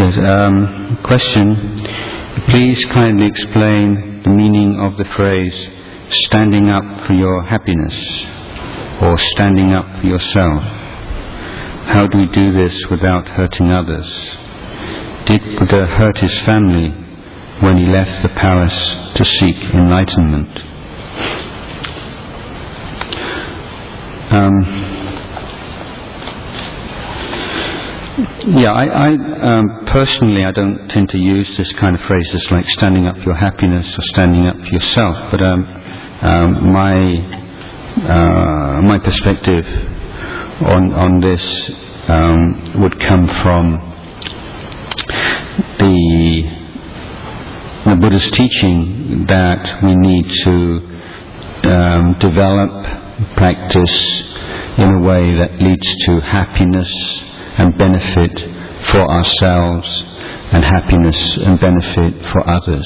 Yes, question. Please kindly explain the meaning of the phrase standing up for your happiness or standing up for yourself. How do we do this without hurting others? Did Buddha hurt his family when he left the palace to seek enlightenment? I personally, I don't tend to use this kind of phrases like standing up for your happiness or standing up for yourself, but my perspective on this would come from the Buddha's teaching that we need to develop practice in a way that leads to happiness and benefit for ourselves and happiness and benefit for others.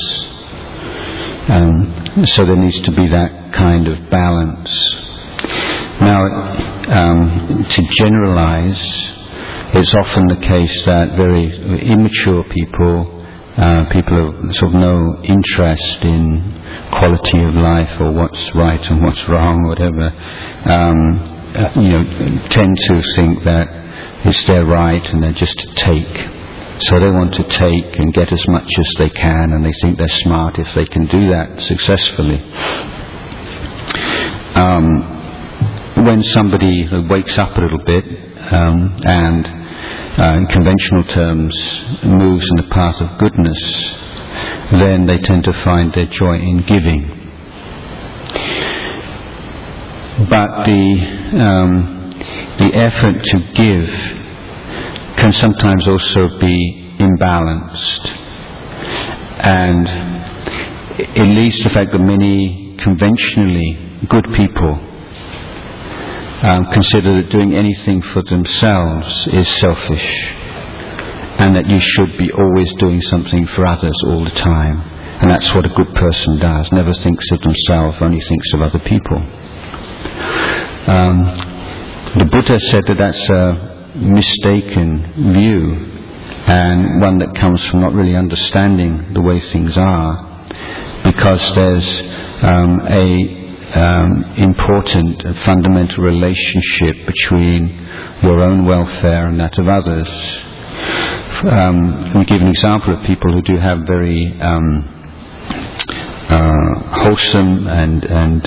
So there needs to be that kind of balance. Now, to generalize, it's often the case that very immature people have sort of no interest in quality of life or what's right and what's wrong, whatever, tend to think that it's their right and they're just to take. So they want to take and get as much as they can, and they think they're smart if they can do that successfully. When somebody wakes up a little bit and in conventional terms moves in the path of goodness, then they tend to find their joy in giving. But the effort to give can sometimes also be imbalanced, and it leads to the fact that many conventionally good people consider that doing anything for themselves is selfish, and that you should be always doing something for others all the time, and that's what a good person does, never thinks of themselves, only thinks of other people. The Buddha said that that's a mistaken view, and one that comes from not really understanding the way things are, because there's important and fundamental relationship between your own welfare and that of others. We give an example of people who do have very wholesome and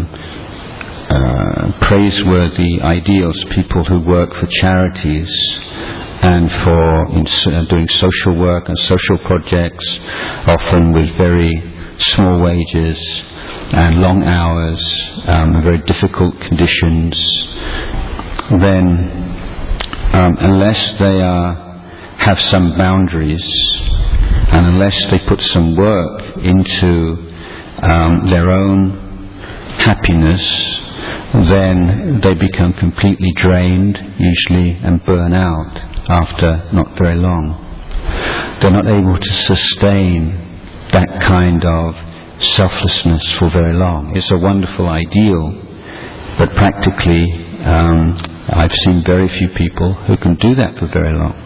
praiseworthy ideals, people who work for charities and for doing social work and social projects, often with very small wages and long hours, very difficult conditions. Then unless they have some boundaries, and unless they put some work into their own happiness, then they become completely drained, usually, and burn out after not very long. They're not able to sustain that kind of selflessness for very long. It's a wonderful ideal, but practically I've seen very few people who can do that for very long.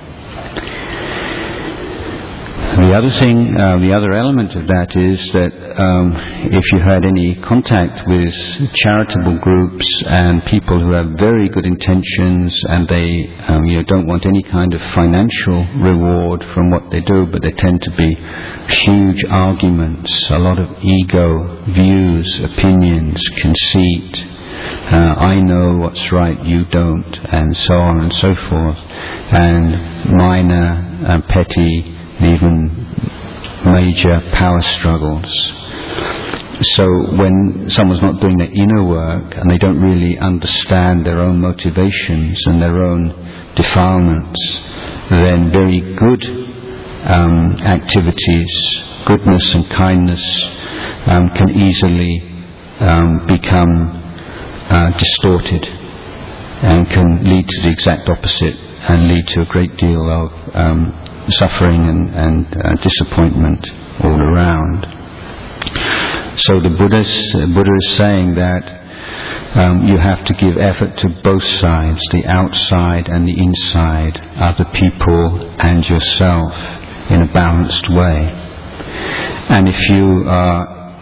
The other element of that is that if you had any contact with charitable groups and people who have very good intentions, and they don't want any kind of financial reward from what they do, but they tend to be huge arguments, a lot of ego, views, opinions, conceit, I know what's right, you don't, and so on and so forth, and minor and petty, even major power struggles. So when someone's not doing their inner work and they don't really understand their own motivations and their own defilements, then very good activities, goodness and kindness, can easily become distorted and can lead to the exact opposite and lead to a great deal of suffering and disappointment all around. So the Buddha is saying that you have to give effort to both sides, the outside and the inside, other people and yourself. in a balanced way. And if you are,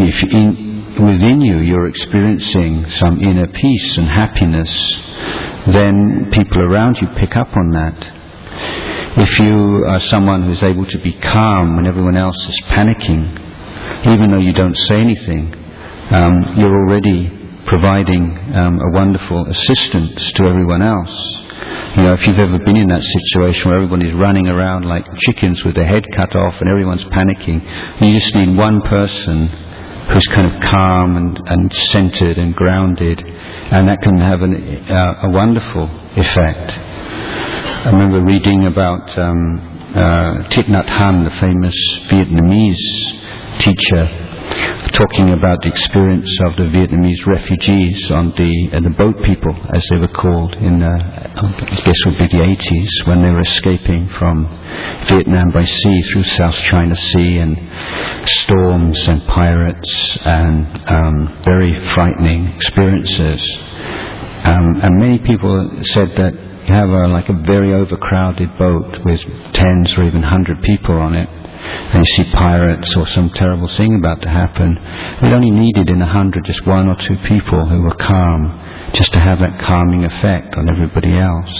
within you're experiencing some inner peace and happiness, then people around you pick up on that. If you are someone who is able to be calm when everyone else is panicking, even though you don't say anything, you're already providing a wonderful assistance to everyone else. You know, if you've ever been in that situation where everyone is running around like chickens with their head cut off and everyone's panicking, you just need one person who's kind of calm and centered and grounded, and that can have a wonderful effect. I remember reading about Thich Nhat Hanh, the famous Vietnamese teacher, talking about the experience of the Vietnamese refugees on the boat people, as they were called, in I guess it would be the 80s, when they were escaping from Vietnam by sea through South China Sea, and storms and pirates and very frightening experiences. And many people said that you have like a very overcrowded boat with 10s or even 100 people on it, and you see pirates or some terrible thing about to happen. It only needed in 100 just one or two people who were calm, just to have that calming effect on everybody else.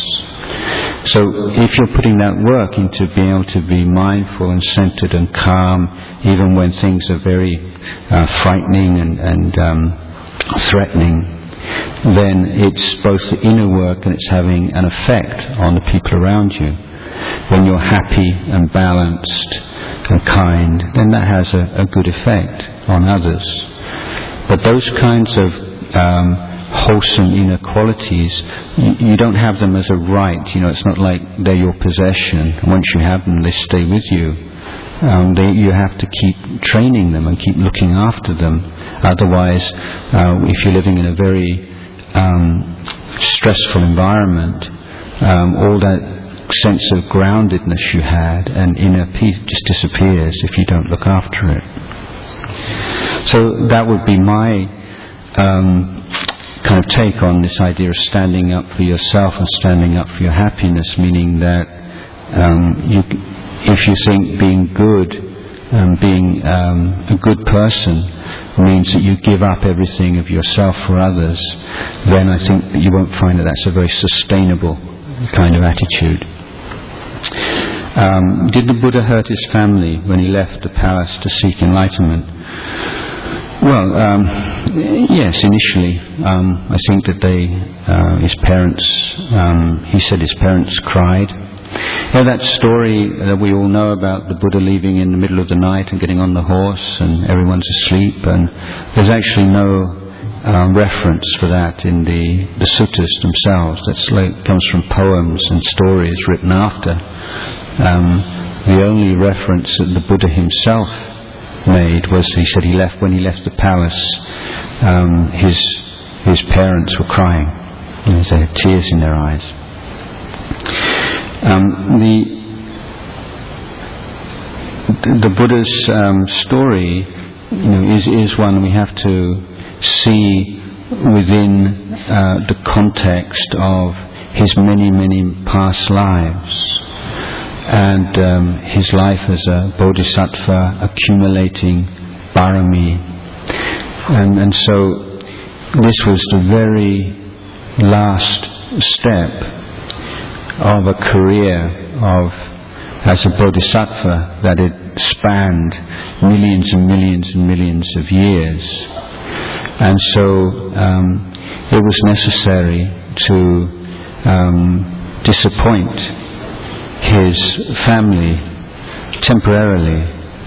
So if you're putting that work into being able to be mindful and centered and calm, even when things are very frightening and threatening, then it's both the inner work and it's having an effect on the people around you. When you're happy and balanced and kind, then that has a good effect on others. But those kinds of wholesome inner qualities, you don't have them as a right. You know, it's not like they're your possession. Once you have them, they stay with you. You have to keep training them and keep looking after them. Otherwise, if you're living in a very stressful environment, all that sense of groundedness you had and inner peace just disappears if you don't look after it. So that would be my kind of take on this idea of standing up for yourself and standing up for your happiness, meaning that if you think being good and being a good person means that you give up everything of yourself for others, then I think that you won't find that that's a very sustainable kind of attitude. Did the Buddha hurt his family when he left the palace to seek enlightenment? Well, yes, initially. I think that his parents, he said his parents cried. You know that story that we all know about the Buddha leaving in the middle of the night and getting on the horse and everyone's asleep, and there's actually no reference for that in the suttas themselves. That comes from poems and stories written after. The only reference that the Buddha himself made was he said when he left the palace, his parents were crying. They had tears in their eyes. The Buddha's story, is one we have to see within the context of his many, many past lives, and his life as a bodhisattva accumulating parami, and so this was the very last step of a career as a bodhisattva that had spanned millions and millions and millions of years. And so it was necessary to disappoint his family temporarily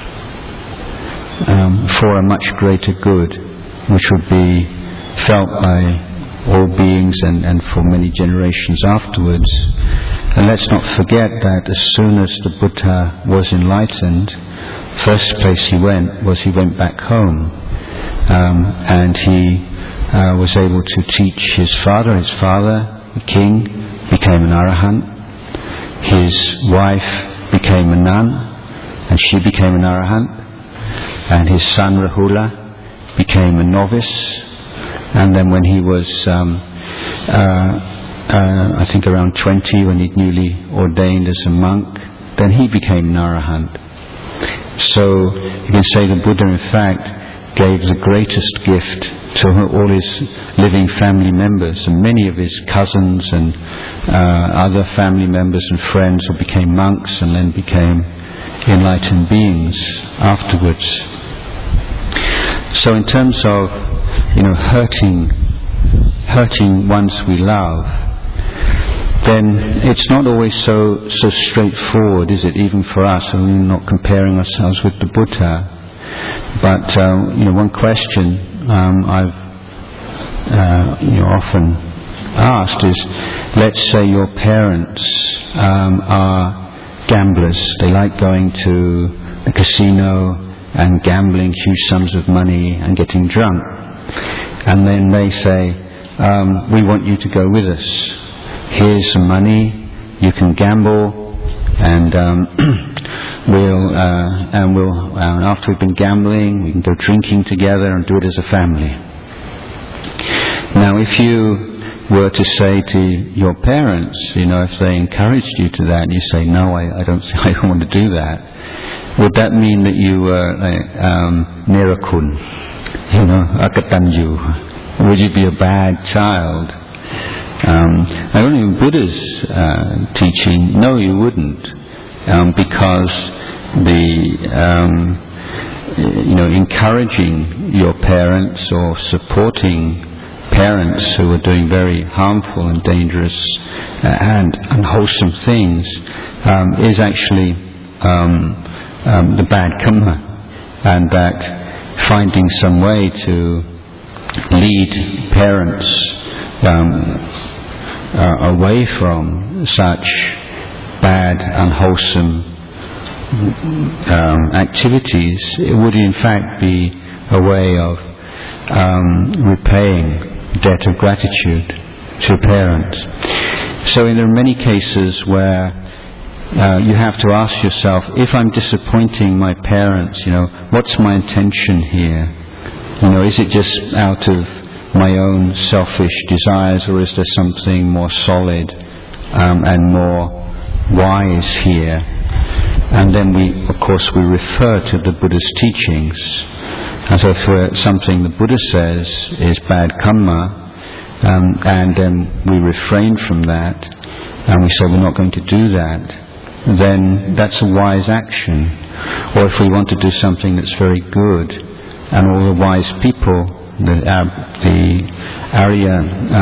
for a much greater good, which would be felt by all beings and for many generations afterwards. And let's not forget that as soon as the Buddha was enlightened, first place he went back home, and he was able to teach his father. His father, the king, became an arahant. His wife became a nun, and she became an arahant. And his son Rahula became a novice. And then when he was, I think around 20, when he'd newly ordained as a monk, then he became an Arahant. So you can say the Buddha in fact gave the greatest gift to all his living family members, and many of his cousins and other family members and friends who became monks and then became enlightened beings afterwards. So in terms of hurting ones we love, then it's not always so straightforward, is it? Even for us, we're not comparing ourselves with the Buddha. But one question I've often asked is, let's say your parents are gamblers. They like going to the casino and gambling huge sums of money and getting drunk. And then they say, we want you to go with us. Here's some money, you can gamble, and after we've been gambling, we can go drinking together and do it as a family. Now, if you were to say to your parents, if they encouraged you to that, and you say, no, I don't want to do that, would that mean that you were Nirakun, Akatanju? Would you be a bad child? I don't know, Buddha's teaching, no, you wouldn't, because encouraging your parents or supporting parents who are doing very harmful and dangerous and unwholesome things is actually the bad karma, and that finding some way to lead parents away from such bad, unwholesome activities, it would in fact be a way of repaying debt of gratitude to parents. So there are many cases where you have to ask yourself, if I'm disappointing my parents, what's my intention here? Is it just out of my own selfish desires, or is there something more solid and more wise here? And then we refer to the Buddha's teachings. And so if something the Buddha says is bad karma, and then we refrain from that, and we say we're not going to do that, then that's a wise action. Or if we want to do something that's very good, and all the wise people, the Arya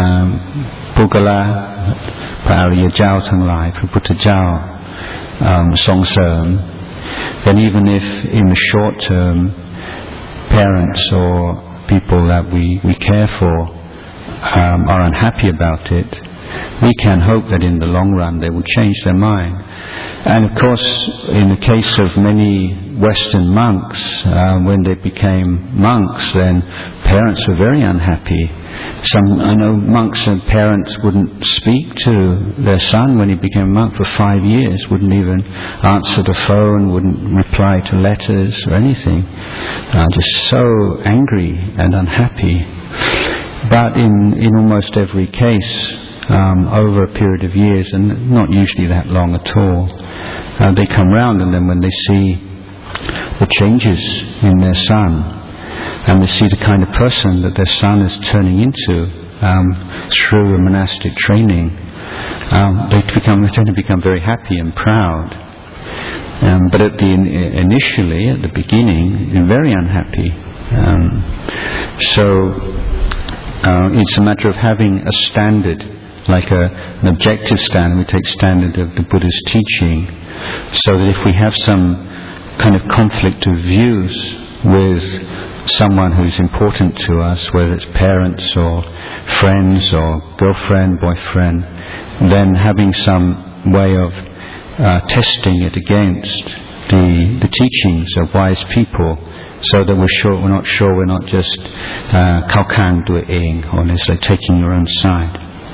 Pugala, พระอริยเจ้าทั้งหลาย พระพุทธเจ้า ทรงเสริม then even if in the short term parents or people that we care for are unhappy about it, we can hope that in the long run they will change their mind. And of course, in the case of many Western monks, when they became monks, then parents were very unhappy. I know monks and parents wouldn't speak to their son when he became a monk for 5 years, wouldn't even answer the phone, wouldn't reply to letters or anything. Just so angry and unhappy. But in almost every case, over a period of years, and not usually that long at all, they come round, and then when they see the changes in their son, and they see the kind of person that their son is turning into through a monastic training, they tend to become very happy and proud. But initially, at the beginning, they're very unhappy. So it's a matter of having a standard, like an objective standard. We take standard of the Buddha's teaching, so that if we have some kind of conflict of views with someone who's important to us, whether it's parents or friends or girlfriend, boyfriend, then having some way of testing it against the teachings of wise people, so that we're not just เข้าข้างตัวเอง or it's like taking your own side.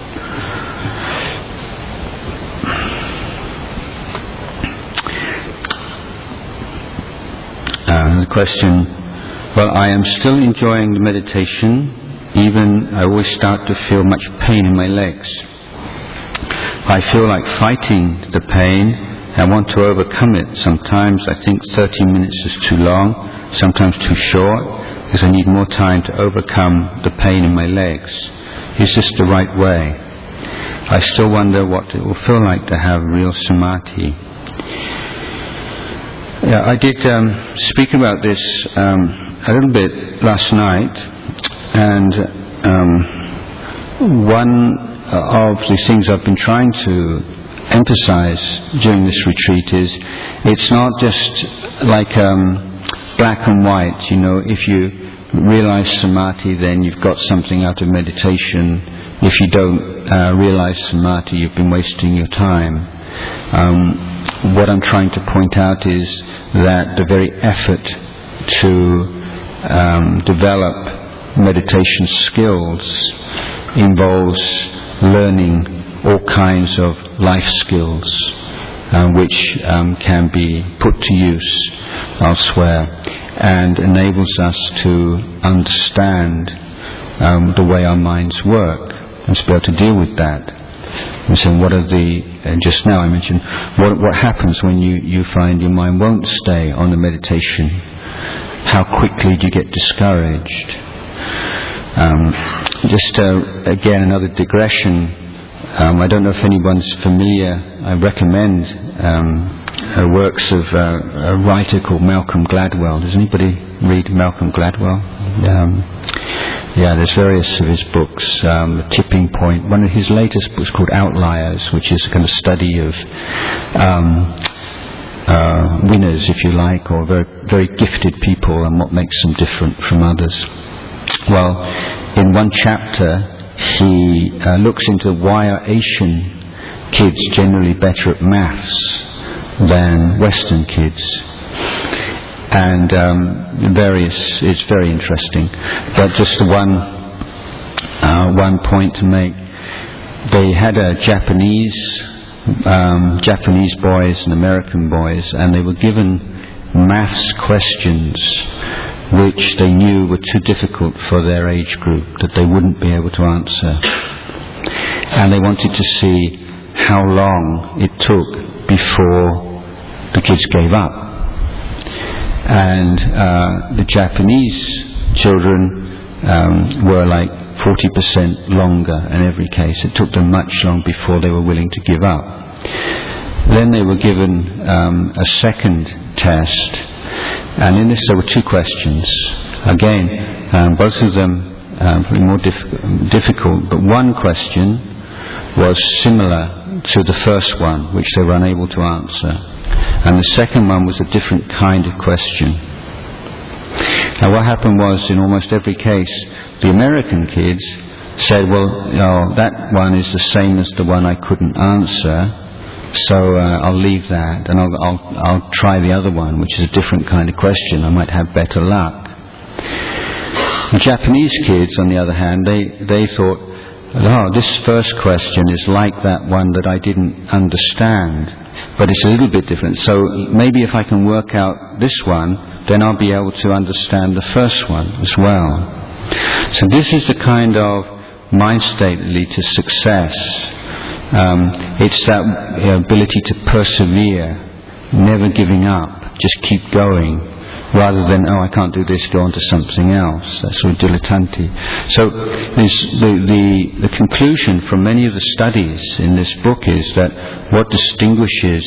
The question, well, I am still enjoying the meditation, even I always start to feel much pain in my legs. I feel like fighting the pain I want to overcome it. Sometimes I think 30 minutes is too long, sometimes too short, because I need more time to overcome the pain in my legs. Is this the right way? I still wonder what it will feel like to have real samadhi. Yeah, I did speak about this a little bit last night, and one of the things I've been trying to emphasize during this retreat is it's not just like black and white. You know, if you realize samadhi, then you've got something out of meditation. If you don't realize samadhi, you've been wasting your time. What I'm trying to point out is that the very effort to develop meditation skills involves learning all kinds of life skills which can be put to use elsewhere, and enables us to understand the way our minds work and to be able to deal with that. And so what are just now I mentioned, what happens when you find your mind won't stay on the meditation? How quickly do you get discouraged? Again, another digression. I don't know if anyone's familiar. I recommend works of a writer called Malcolm Gladwell. Does anybody read Malcolm Gladwell? There's various of his books. The Tipping Point. One of his latest books called Outliers, which is a kind of study of winners, if you like, or very, very gifted people and what makes them different from others. Well, in one chapter, he looks into why are Asian kids generally better at maths than Western kids. And it's very interesting. But just one point to make. They had a Japanese boys and American boys, and they were given maths questions which they knew were too difficult for their age group, that they wouldn't be able to answer. And they wanted to see how long it took before the kids gave up. And the Japanese children were like 40% longer in every case. It took them much longer before they were willing to give up. Then they were given a second test, and in this there were two questions. Again, both of them pretty more difficult, but one question was similar to the first one, which they were unable to answer. And the second one was a different kind of question. Now what happened was, in almost every case, the American kids said, well, that one is the same as the one I couldn't answer, so I'll leave that, and I'll try the other one, which is a different kind of question. I might have better luck. The Japanese kids, on the other hand, they thought, this first question is like that one that I didn't understand, but it's a little bit different. So maybe if I can work out this one, then I'll be able to understand the first one as well. So this is the kind of mind state that leads to success. It's that ability to persevere, never giving up, just keep going, rather than, I can't do this, go on to something else. That's sort of dilettanti. So the conclusion from many of the studies in this book is that what distinguishes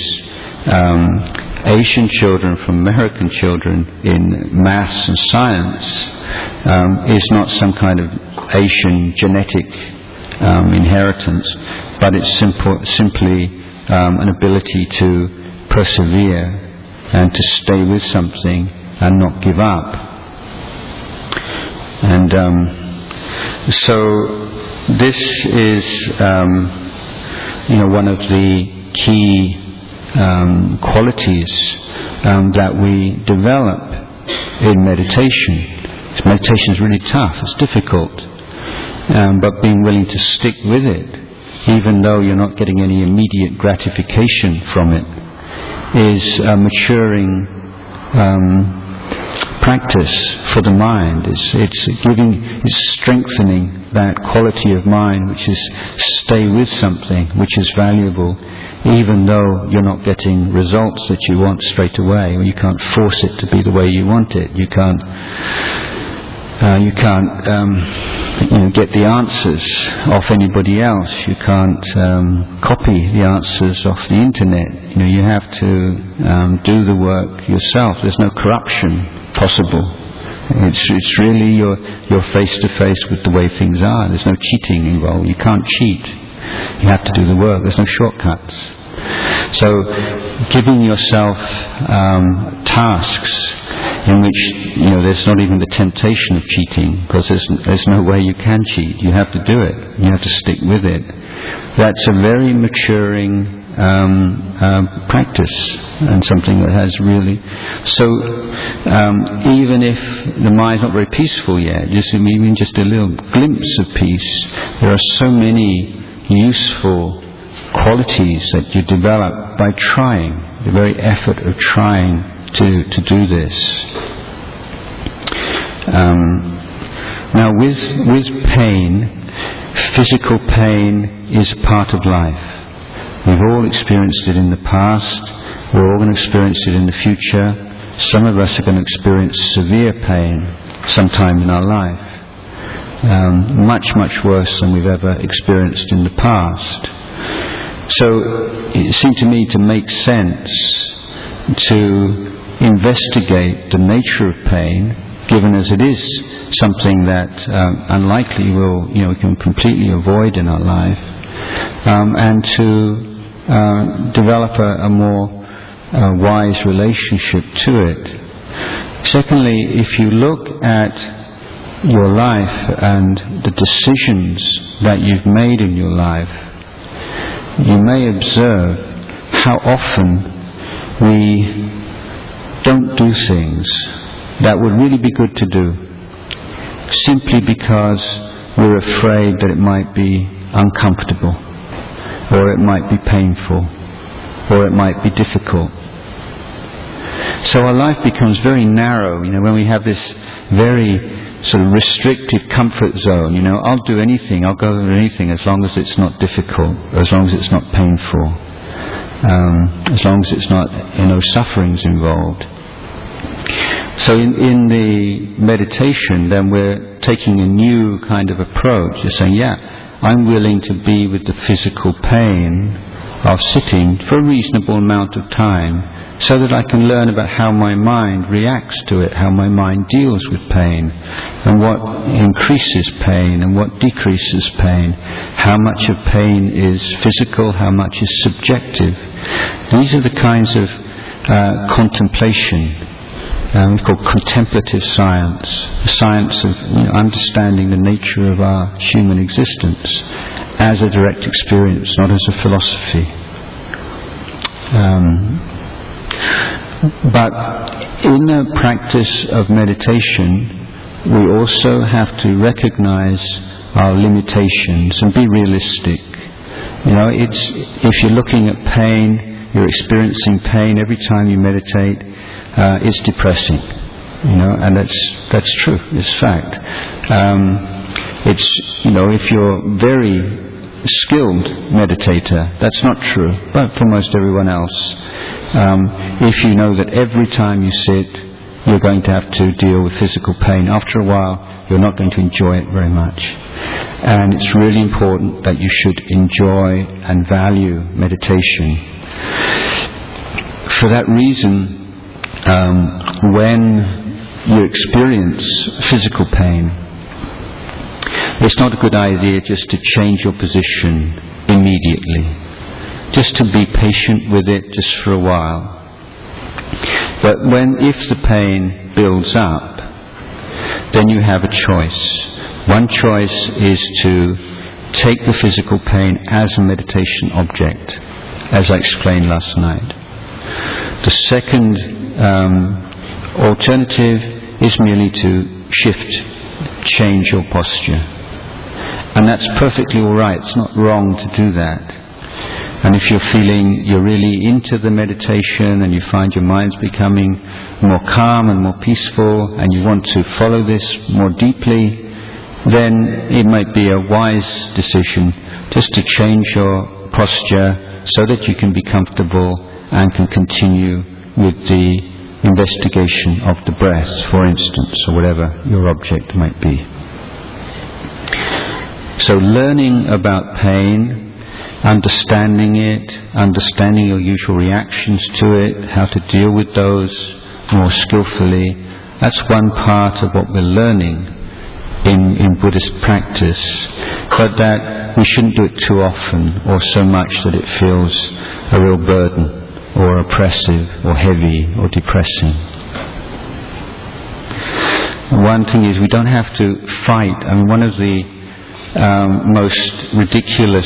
Asian children from American children in maths and science is not some kind of Asian genetic inheritance, but it's simply an ability to persevere and to stay with something and not give up. And so this is one of the key qualities that we develop in meditation. Meditation is really tough, it's difficult, but being willing to stick with it, even though you're not getting any immediate gratification from it, is a maturing practice for the mind. It's strengthening that quality of mind which is stay with something which is valuable, even though you're not getting results that you want straight away, or you can't force it to be the way you want it. You can't get the answers off anybody else. You can't copy the answers off the internet. You have to do the work yourself. There's no corruption possible. It's really you're face to face with the way things are. There's no cheating involved. You can't cheat. You have to do the work. There's no shortcuts. So, giving yourself tasks in which there's not even the temptation of cheating, because there's no way you can cheat. You have to do it. You have to stick with it. That's a very maturing practice, and something that has really. So, even if the mind's not very peaceful yet, just a little glimpse of peace, there are so many useful qualities that you develop by trying, the very effort of trying to do this. Now with pain, physical pain is part of life. We've all experienced it in the past, we're all going to experience it in the future. Some of us are going to experience severe pain sometime in our life, much worse than we've ever experienced in the past. So it seemed to me to make sense to investigate the nature of pain, given as it is something that unlikely we can completely avoid in our life, and to develop a more wise relationship to it. Secondly, if you look at your life and the decisions that you've made in your life, you may observe how often we don't do things that would really be good to do, simply because we're afraid that it might be uncomfortable, or it might be painful, or it might be difficult. So our life becomes very narrow, when we have this very sort of restricted comfort zone. I'll do anything, I'll go to anything as long as it's not difficult, as long as it's not painful, as long as it's not sufferings involved. So in the meditation, then we're taking a new kind of approach. You're saying, I'm willing to be with the physical pain of sitting for a reasonable amount of time, so that I can learn about how my mind reacts to it, how my mind deals with pain, and what increases pain and what decreases pain, how much of pain is physical, how much is subjective. These are the kinds of contemplation we call contemplative science, the science of understanding the nature of our human existence as a direct experience, not as a philosophy. But in the practice of meditation, we also have to recognize our limitations and be realistic. If you're looking at pain, you're experiencing pain every time you meditate, it's depressing, and that's true, it's fact. If you're very skilled meditator, that's not true, but for most everyone else, if you know that every time you sit you're going to have to deal with physical pain, after a while you're not going to enjoy it very much. And it's really important that you should enjoy and value meditation. For that reason, when you experience physical pain, it's not a good idea just to change your position immediately. Just to be patient with it just for a while. But if the pain builds up, then you have a choice. One choice is to take the physical pain as a meditation object, as I explained last night. The second alternative is merely to change your posture. And that's perfectly all right. It's not wrong to do that. And if you're feeling you're really into the meditation and you find your mind's becoming more calm and more peaceful and you want to follow this more deeply, then it might be a wise decision just to change your posture so that you can be comfortable and can continue with the investigation of the breath, for instance, or whatever your object might be. So learning about pain, understanding it, understanding your usual reactions to it, how to deal with those more skillfully, that's one part of what we're learning in Buddhist practice, but that we shouldn't do it too often or so much that it feels a real burden or oppressive or heavy or depressing. One thing is we don't have to fight. I mean, one of the most ridiculous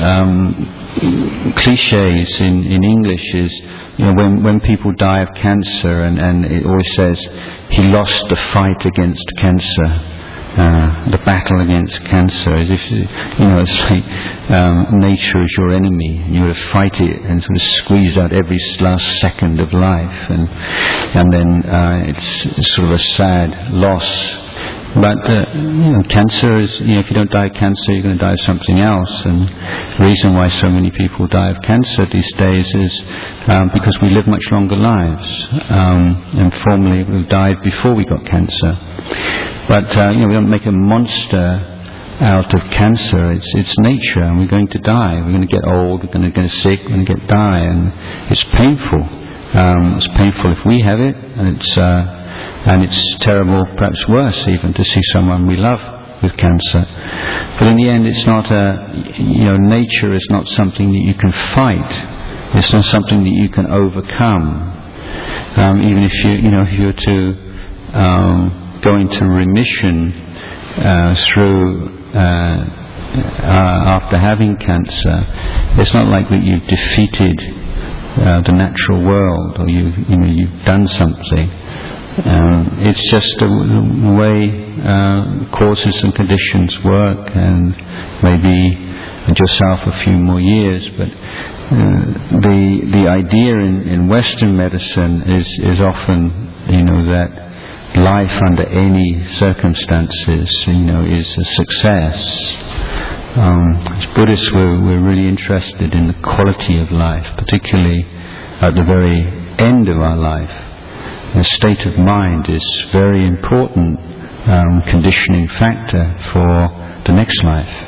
cliches in English is, when people die of cancer, and it always says, he lost the fight against cancer. The battle against cancer, as if it's like nature is your enemy, and you have to fight it and sort of squeeze out every last second of life, and then it's sort of a sad loss. But cancer is, if you don't die of cancer, you're going to die of something else. And the reason why so many people die of cancer these days is because we live much longer lives, and formerly we died before we got cancer. But we don't make a monster out of cancer. It's nature, and we're going to die. We're going to get old. We're going to get sick. We're going to die, and it's painful. It's painful if we have it, and it's terrible, perhaps worse even, to see someone we love with cancer. But in the end, it's not nature is not something that you can fight. It's not something that you can overcome. Even if if you're to go into remission through after having cancer, it's not like that you've defeated the natural world or you've done something. It's just the way causes and conditions work, and maybe yourself a few more years. But the idea in Western medicine is often that life under any circumstances is a success. As Buddhists, we're really interested in the quality of life, particularly at the very end of our life. The state of mind is very important conditioning factor for the next life.